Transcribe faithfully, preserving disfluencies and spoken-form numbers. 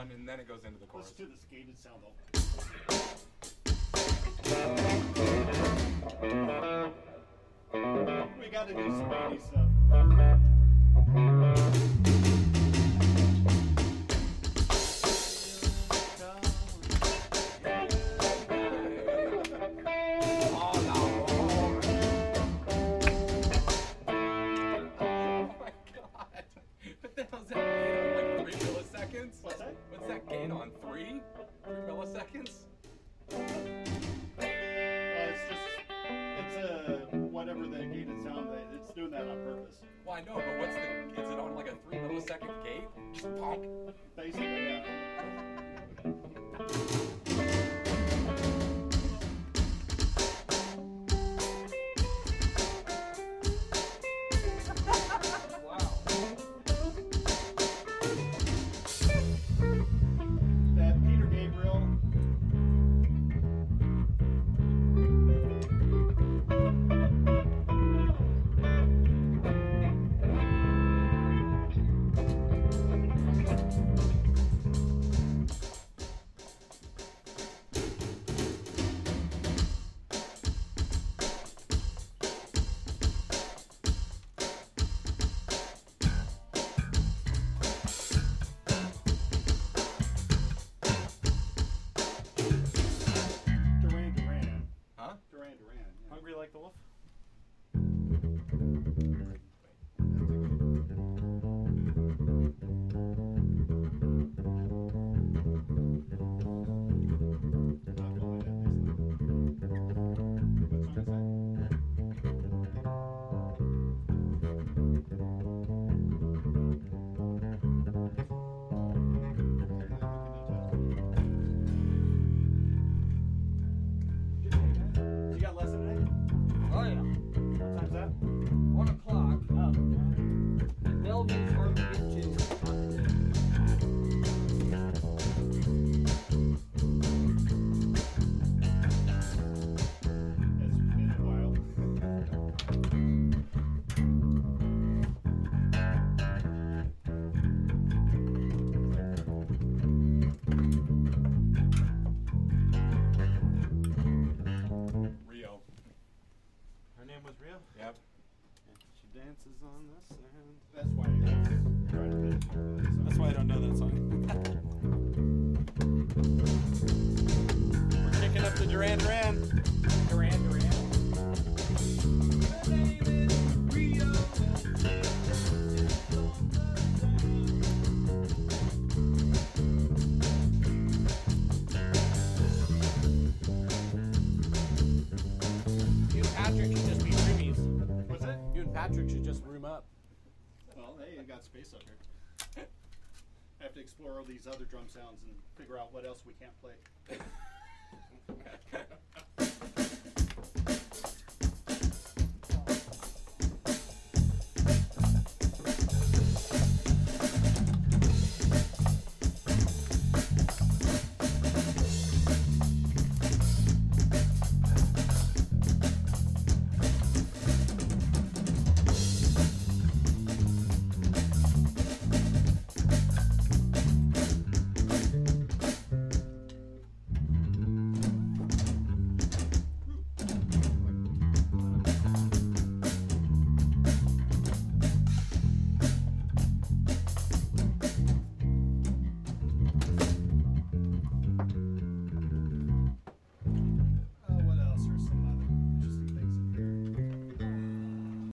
one, and then it goes into the chorus. Let's do this gated sound though. We gotta do some eighties stuff. What's that? What's that gain on? Three? Three milliseconds? Uh, it's just, it's a, whatever the gated sound, it's doing that on purpose. Well, I know, but what's the, is it on like a three millisecond gate? Just punk? Basically, yeah. Like the wolf? You got lesson today? Oh yeah. What time's that? One o'clock. Oh. Bellevue's hard to get to. It's been a while. Rio. Her name was Rio? Yep. She dances on the sand. That's why I was trying to fit it. That's why I don't know that song. We're kicking up the Duran Duran. Duran Duran. You and Patrick should just be roomies. What's that? You and Patrick should just room up. Well, hey, I got space up here. I have to explore all these other drum sounds and figure out what else we can't play.